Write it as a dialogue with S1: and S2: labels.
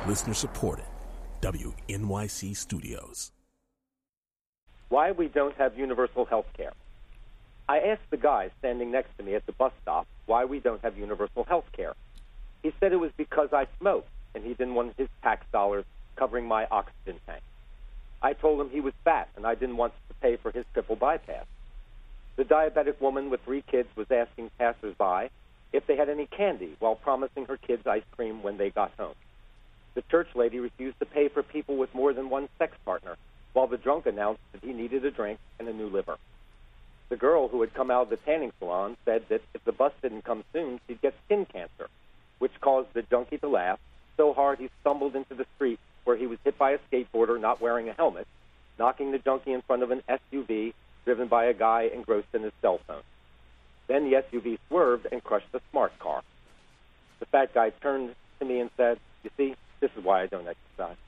S1: Listener supported. WNYC Studios.
S2: Why we don't have universal health care. I asked the guy standing next to me at the bus stop why we don't have universal health care. He said it was because I smoke, and he didn't want his tax dollars covering my oxygen tank. I told him he was fat, and I didn't want to pay for his triple bypass. The diabetic woman with 3 kids was asking passersby if they had any candy while promising her kids ice cream when they got home. The church lady refused to pay for people with more than one sex partner, while the drunk announced that he needed a drink and a new liver. The girl who had come out of the tanning salon said that if the bus didn't come soon, she'd get skin cancer, which caused the junkie to laugh so hard he stumbled into the street where he was hit by a skateboarder not wearing a helmet, knocking the junkie in front of an SUV driven by a guy engrossed in his cell phone. Then the SUV swerved and crushed the smart car. The fat guy turned to me and said, "You see, this is why I don't exercise."